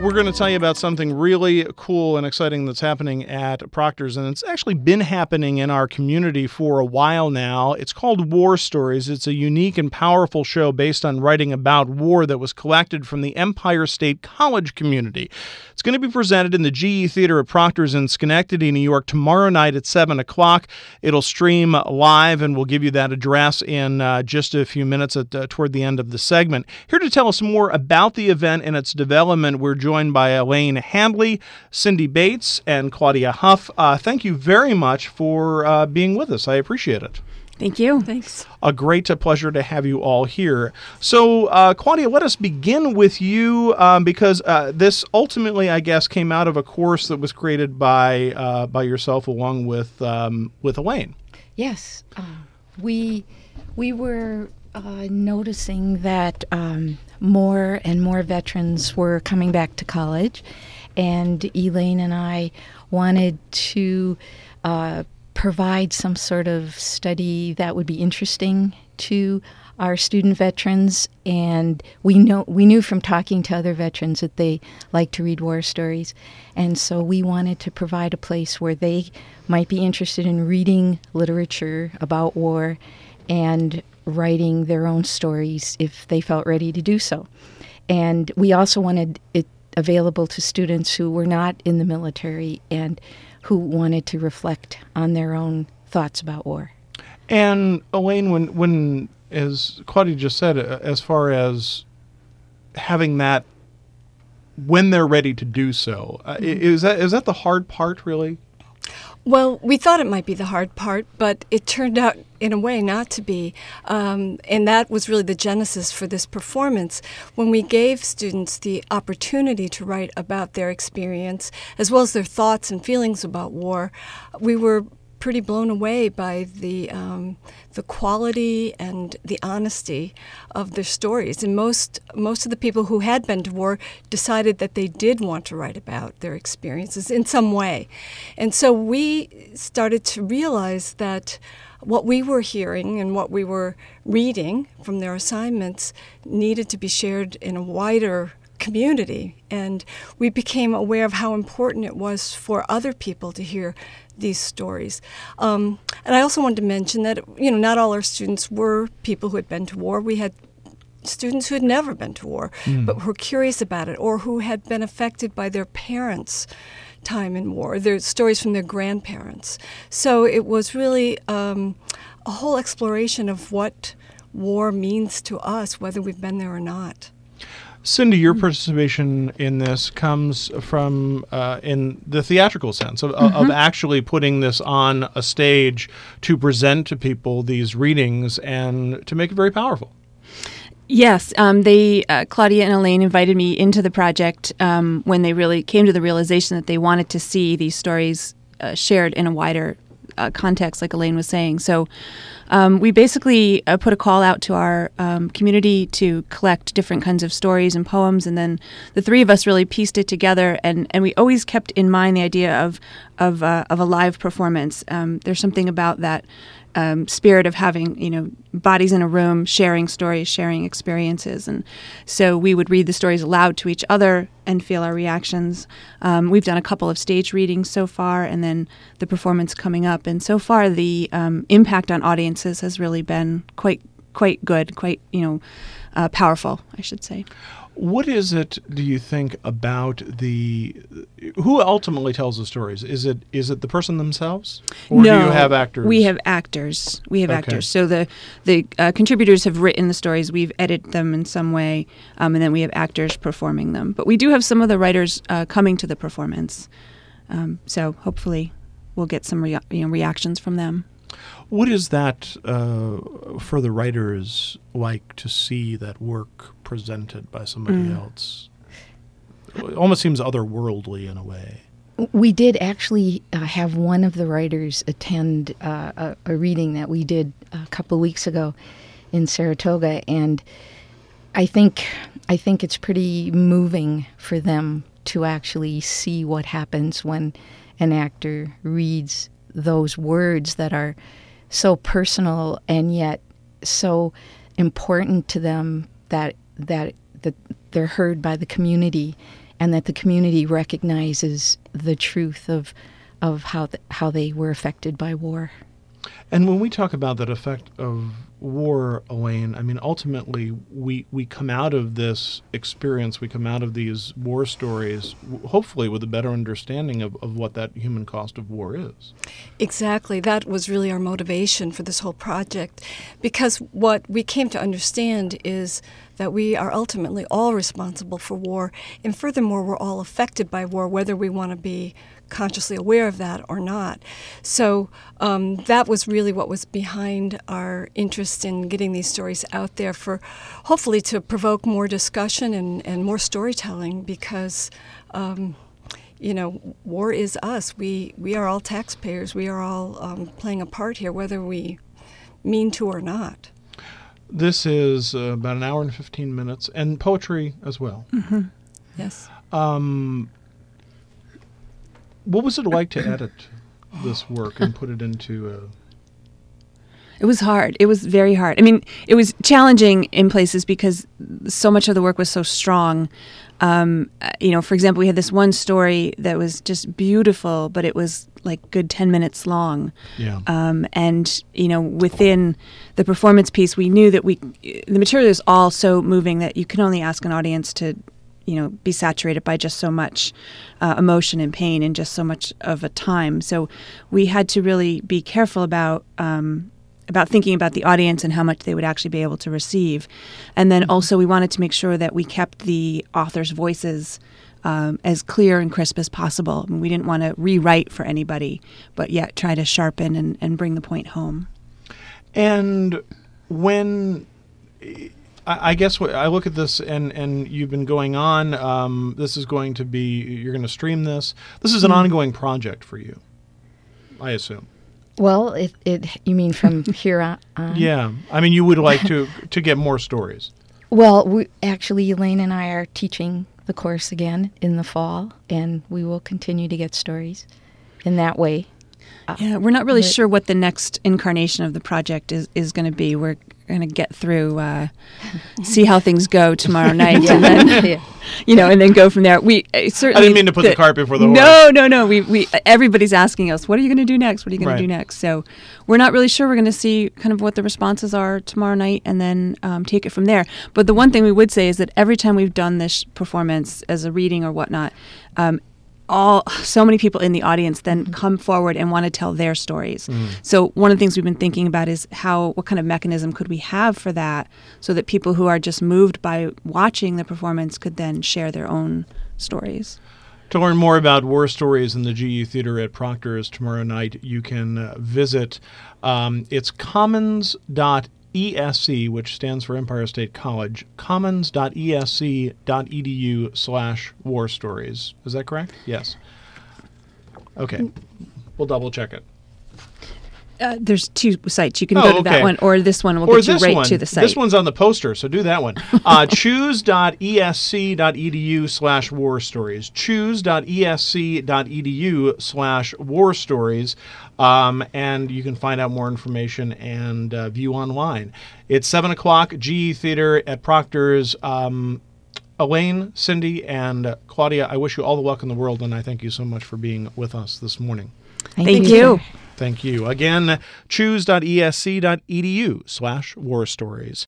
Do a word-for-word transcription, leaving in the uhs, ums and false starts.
We're going to tell you about something really cool and exciting that's happening at Proctor's, and it's actually been happening in our community for a while now. It's called War Stories. It's a unique and powerful show based on writing about war that was collected from the Empire State College community. It's going to be presented in the G E Theater at Proctor's in Schenectady, New York, tomorrow night at seven o'clock. It'll stream live, and we'll give you that address in uh, just a few minutes at uh, toward the end of the segment. Here to tell us more about the event and its development, we're joined by Elaine Handley, Cindy Bates, and Claudia Huff. Uh, thank you very much for uh, being with us. I appreciate it. Thank you. Thanks. A great uh, pleasure to have you all here. So, uh, Claudia, let us begin with you um, because uh, this ultimately, I guess, came out of a course that was created by uh, by yourself along with um, with Elaine. Yes, um, we we were uh, noticing that um, more and more veterans were coming back to college, and Elaine and I wanted to Uh, provide some sort of study that would be interesting to our student veterans, and we know we knew from talking to other veterans that they like to read war stories, and so we wanted to provide a place where they might be interested in reading literature about war and writing their own stories if they felt ready to do so. And we also wanted it available to students who were not in the military and who wanted to reflect on their own thoughts about war. And Elaine, when, when as Claudia just said, uh, as far as having that when they're ready to do so, uh, mm-hmm. is that is that the hard part, really? Well, we thought it might be the hard part, but it turned out in a way not to be. Um, and that was really the genesis for this performance. When we gave students the opportunity to write about their experience, as well as their thoughts and feelings about war, we were pretty blown away by the um, the quality and the honesty of their stories. And most most of the people who had been to war decided that they did want to write about their experiences in some way. And so we started to realize that what we were hearing and what we were reading from their assignments needed to be shared in a wider community. And we became aware of how important it was for other people to hear these stories. Um, and I also wanted to mention that, you know, not all our students were people who had been to war. We had students who had never been to war, mm. but were curious about it, or who had been affected by their parents' time in war, their stories from their grandparents. So it was really um, a whole exploration of what war means to us, whether we've been there or not. Cindy, your participation in this comes from uh, in the theatrical sense of, mm-hmm. of actually putting this on a stage to present to people these readings and to make it very powerful. Yes, um, they uh, Claudia and Elaine invited me into the project um, when they really came to the realization that they wanted to see these stories uh, shared in a wider uh, context, like Elaine was saying. So um, we basically uh, put a call out to our um, community to collect different kinds of stories and poems, and then the three of us really pieced it together. And, and we always kept in mind the idea of of, uh, of a live performance. Um, there's something about that Um, spirit of having, you know, bodies in a room, sharing stories, sharing experiences. And so we would read the stories aloud to each other and feel our reactions. Um, we've done a couple of stage readings so far, and then the performance coming up. And so far, the um, impact on audiences has really been quite, quite good, quite, you know, uh, powerful, I should say. What is it, do you think, about the who ultimately tells the stories? Is it is it the person themselves, or no, do you have actors? We have actors. We have okay. actors. So the the uh, contributors have written the stories. We've edited them in some way, um, and then we have actors performing them. But we do have some of the writers uh, coming to the performance. Um, so hopefully, we'll get some rea- you know, reactions from them. What is that uh, for the writers like to see that work presented by somebody mm. else? It almost seems otherworldly in a way. We did actually uh, have one of the writers attend uh, a, a reading that we did a couple of weeks ago in Saratoga, and I think I think it's pretty moving for them to actually see what happens when an actor reads those words that are so personal and yet so important to them that that that they're heard by the community, and that the community recognizes the truth of of how th- how they were affected by war. And when we talk about that effect of war, Elaine, I mean, ultimately, we, we come out of this experience, we come out of these war stories, w- hopefully with a better understanding of, of what that human cost of war is. Exactly. That was really our motivation for this whole project, because what we came to understand is that we are ultimately all responsible for war, and furthermore, we're all affected by war, whether we want to be consciously aware of that or not. So um, that was really what was behind our interest in getting these stories out there, for hopefully to provoke more discussion and, and more storytelling, because um, you know, war is us. We we are all taxpayers. We are all um, playing a part here, whether we mean to or not. This is uh, about an hour and fifteen minutes, and poetry as well. Mm-hmm. Yes. Um, what was it like to edit this work and put it into a... It was hard. It was very hard. I mean, it was challenging in places because so much of the work was so strong. Um, uh, you know, for example, we had this one story that was just beautiful, but it was like good ten minutes long. Yeah. Um, and, you know, within the performance piece, we knew that we, the material is all so moving that you can only ask an audience to, you know, be saturated by just so much uh, emotion and pain in just so much of a time. So we had to really be careful about, um, about thinking about the audience and how much they would actually be able to receive. And then also we wanted to make sure that we kept the authors' voices um, as clear and crisp as possible. I mean, we didn't want to rewrite for anybody, but yet try to sharpen and, and bring the point home. And when... I guess what, I look at this, and, and you've been going on. Um, this is going to be, you're going to stream this. This is an mm. ongoing project for you, I assume. Well, it, it you mean from here on? Yeah. I mean, you would like to to get more stories. Well, we, actually, Elaine and I are teaching the course again in the fall, and we will continue to get stories in that way. Uh, yeah, we're not really sure what the next incarnation of the project is, is going to be. We're going to get through, uh, see how things go tomorrow night, yeah. and then, yeah. you know, and then go from there. We uh, certainly. I didn't mean to put the, the cart before the horse. No, no, no. We we everybody's asking us, what are you going to do next? What are you going right. to do next? So we're not really sure. We're going to see kind of what the responses are tomorrow night, and then um, take it from there. But the one thing we would say is that every time we've done this performance as a reading or whatnot. Um, all so many people in the audience then come forward and want to tell their stories. Mm. So one of the things we've been thinking about is how, what kind of mechanism could we have for that, so that people who are just moved by watching the performance could then share their own stories. To learn more about War Stories in the G E Theater at Proctor's tomorrow night, you can uh, visit, um, it's commons dot E S C, which stands for Empire State College, commons dot E S C dot E D U slash war stories. Is that correct? Yes. Okay. We'll double check it. Uh, there's two sites. You can oh, go to okay. that one, or this one will or get you right one. to the site. This one's on the poster, so do that one. Uh, choose dot E S C dot E D U slash war stories. choose dot E S C dot E D U slash war stories. Um, and you can find out more information and uh, view online. It's seven o'clock, G E Theater at Proctor's. Um, Elaine, Cindy, and uh, Claudia, I wish you all the luck in the world, and I thank you so much for being with us this morning. Thank, thank you. you. Thank you. Again, choose dot E S C dot E D U slash war stories.